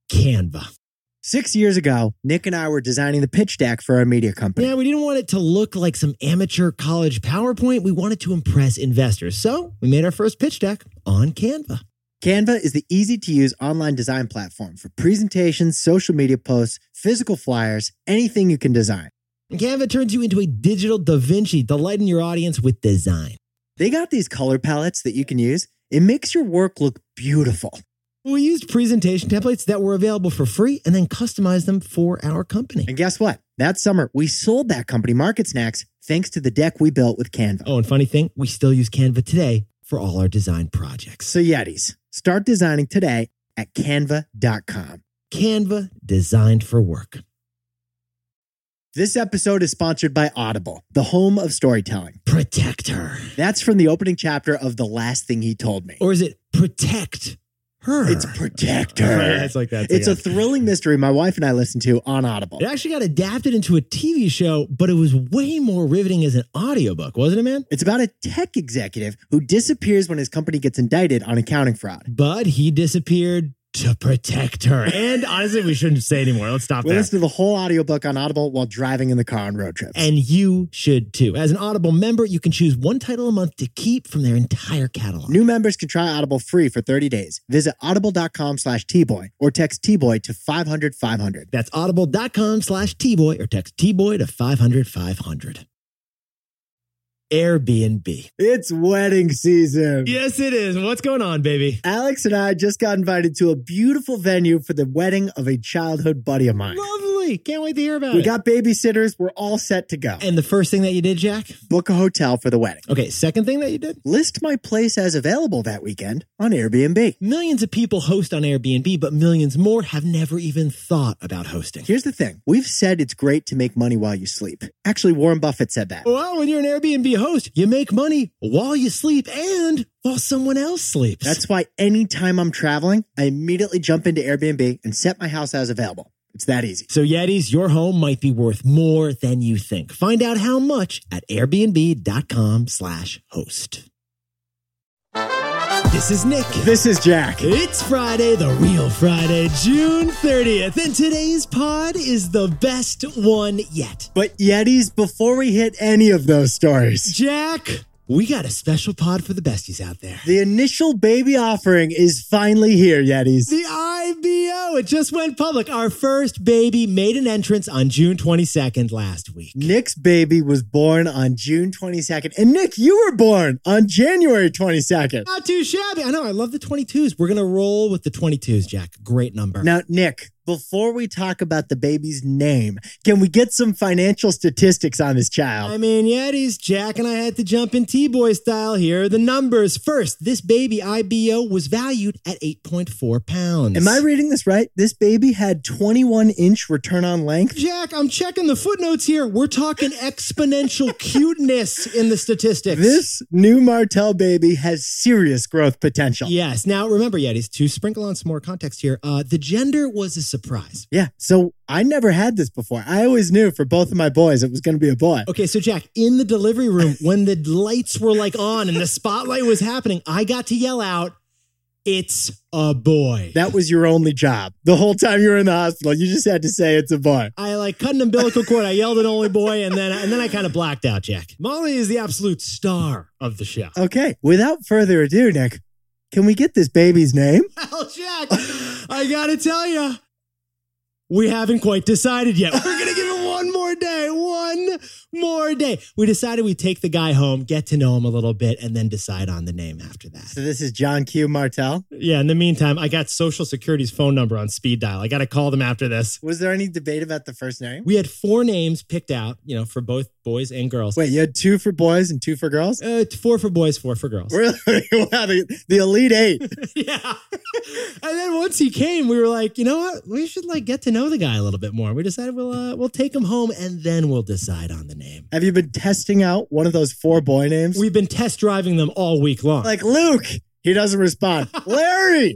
Canva. 6 years ago, Nick and I were designing the pitch deck for our media company. Yeah, we didn't want it to look like some amateur college PowerPoint. We wanted to impress investors. So we made our first pitch deck on Canva. Canva is the easy-to-use online design platform for presentations, social media posts, physical flyers, anything you can design. And Canva turns you into a digital Da Vinci, delighting your audience with design. They got these color palettes that you can use. It makes your work look beautiful. We used presentation templates that were available for free and then customized them for our company. And guess what? That summer, we sold that company Market Snacks thanks to the deck we built with Canva. Oh, and funny thing, we still use Canva today for all our design projects. So Yetis, start designing today at canva.com. Canva, designed for work. This episode is sponsored by Audible, the home of storytelling. Protect her. That's from the opening chapter of The Last Thing He Told Me. Or is it protect her? It's Protect Her. Yeah, it's like that. It's a thrilling mystery my wife and I listened to on Audible. It actually got adapted into a TV show, but it was way more riveting as an audiobook, wasn't it, man? It's about a tech executive who disappears when his company gets indicted on accounting fraud. But he disappeared to protect her. And honestly, we shouldn't say anymore. Let's stop We there. listen to the whole audiobook on Audible while driving in the car on road trips. And you should too. As an Audible member, you can choose one title a month to keep from their entire catalog. New members can try Audible free for 30 days. Visit audible.com/tboy or text tboy to 500-500. That's audible.com/tboy or text tboy to 500-500. Airbnb. It's wedding season. Yes, it is. What's going on, baby? Alex and I just got invited to a beautiful venue for the wedding of a childhood buddy of mine. Lovely. Can't wait to hear about We it. got babysitters. We're all set to go. And the first thing that you did, Jack? Book a hotel for the wedding. Okay, second thing that you did? List my place as available that weekend on Airbnb. Millions of people host on Airbnb, but millions more have never even thought about hosting. Here's the thing. We've said it's great to make money while you sleep. Actually, Warren Buffett said that. Well, when you're an Airbnb host, you make money while you sleep and while someone else sleeps. That's why anytime I'm traveling, I immediately jump into Airbnb and set my house as available. It's that easy. So Yetis, your home might be worth more than you think. Find out how much at airbnb.com/host. This is Nick. This is Jack. It's Friday, the real Friday, June 30th, and today's pod is the best one yet. But Yetis, before we hit any of those stories, Jack, we got a special pod for the besties out there. the initial baby offering is finally here, Yetis. The IBO, it just went public. Our first baby made an entrance on June 22nd last week. Nick's baby was born on June 22nd. And Nick, you were born on January 22nd. Not too shabby. I know, I love the 22s. We're going to roll with the 22s, Jack. Great number. Now, Nick, before we talk about the baby's name, can we get some financial statistics on this child? I mean, Yetis, Jack and I had to jump in T-Boy style here. The numbers. First, this baby IBO was valued at 8.4 pounds. Am I reading this right? This baby had 21-inch return on length? Jack, I'm checking the footnotes here. We're talking exponential cuteness in the statistics. This new Martell baby has serious growth potential. Yes. Now, remember, Yetis, to sprinkle on some more context here, the gender was a surprise. Yeah, so I never had this before. I always knew for both of my boys it was going to be a boy. Okay, so Jack, in the delivery room, when the lights were like on and the spotlight was happening, I got to yell out, "It's a boy." That was your only job. The whole time you were in the hospital, you just had to say it's a boy. I cut an umbilical cord. I yelled an only boy, and then I kind of blacked out, Jack. Molly is the absolute star of the show. Okay, without further ado, Nick, can we get this baby's name? Well, Jack, I gotta tell you, we haven't quite decided yet. We're gonna give it one more day. One more day. We decided we'd take the guy home, get to know him a little bit, and then decide on the name after that. So this is John Q. Martell. Yeah, in the meantime, I got Social Security's phone number on speed dial. I got to call them after this. Was there any debate about the first name? We had 4 names picked out, for both boys and girls. Wait, you had 2 for boys and 2 for girls? 4 for boys, 4 for girls. Really? Wow, the elite 8. Yeah. And then once he came, we were like, you know what? We should get to know the guy a little bit more. We decided we'll take him home and then we'll decide on the name. Have you been testing out one of those 4 boy names? We've been test driving them all week long. Like Luke, he doesn't respond. Larry,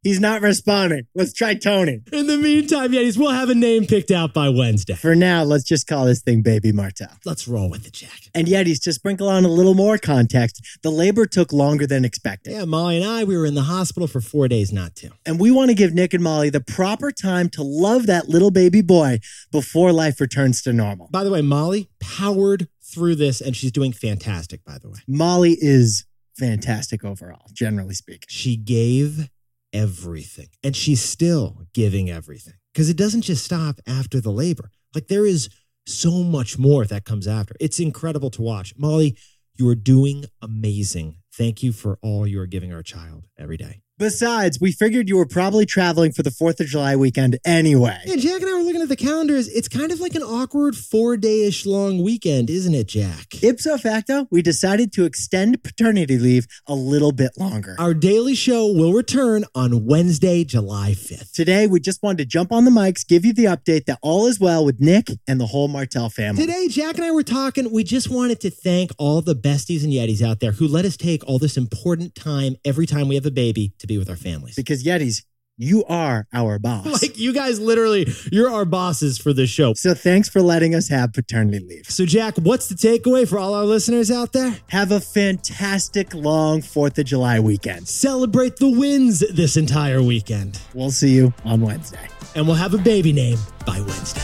He's not responding. Let's try Tony. In the meantime, Yetis, we'll have a name picked out by Wednesday. For now, let's just call this thing Baby Martel. Let's roll with it, Jack. And Yetis, to sprinkle on a little more context, the labor took longer than expected. Yeah, Molly and I, we were in the hospital for 4 days, not 2. And we want to give Nick and Molly the proper time to love that little baby boy before life returns to normal. By the way, Molly powered through this, and she's doing fantastic, by the way. Molly is fantastic overall, generally speaking. She gave everything, and she's still giving everything, because it doesn't just stop after the labor. Like, there is so much more that comes after. It's incredible to watch. Molly, you are doing amazing. Thank you for all you are giving our child every day. Besides, we figured you were probably traveling for the 4th of July weekend anyway. Yeah, Jack and I were looking at the calendars. It's kind of like an awkward 4-day-ish long weekend, isn't it, Jack? Ipso facto, we decided to extend paternity leave a little bit longer. Our daily show will return on Wednesday, July 5th. Today, we just wanted to jump on the mics, give you the update that all is well with Nick and the whole Martel family. Today, Jack and I were talking. We just wanted to thank all the besties and Yetis out there who let us take all this important time every time we have a baby to be with our families. Because Yetis, you are our boss. Like, you guys literally, you're our bosses for this show. So thanks for letting us have paternity leave. So Jack, what's the takeaway for all our listeners out there? Have a fantastic long 4th of July weekend. Celebrate the wins this entire weekend. We'll see you on Wednesday. And we'll have a baby name by Wednesday.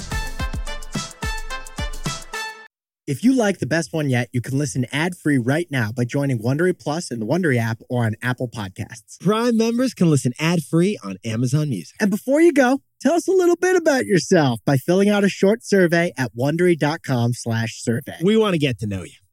If you like The Best One Yet, you can listen ad-free right now by joining Wondery Plus in the Wondery app or on Apple Podcasts. Prime members can listen ad-free on Amazon Music. And before you go, tell us a little bit about yourself by filling out a short survey at Wondery.com/survey. We want to get to know you.